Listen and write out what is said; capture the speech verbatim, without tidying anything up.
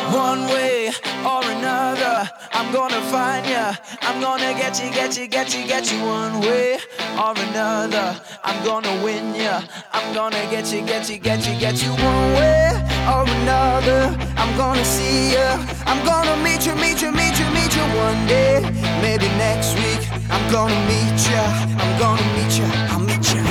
One way or another, I'm gonna find ya. I'm gonna get you, get you, get you, get you. One way or another, I'm gonna win ya. I'm gonna get you, get you, get you, get you. One way or another, I'm gonna see ya. I'm gonna meet you, meet you, meet you, meet you one day. Maybe next week, I'm gonna meet ya. I'm gonna meet ya. I'll meet ya.